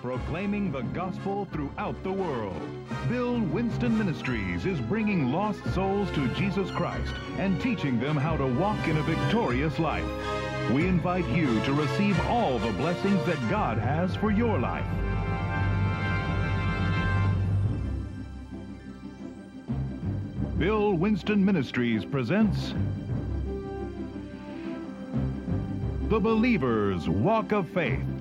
proclaiming the gospel throughout the world. Bill Winston Ministries is bringing lost souls to Jesus Christ and teaching them how to walk in a victorious life. We invite you to receive all the blessings that God has for your life. Bill Winston Ministries presents The Believer's Walk of Faith.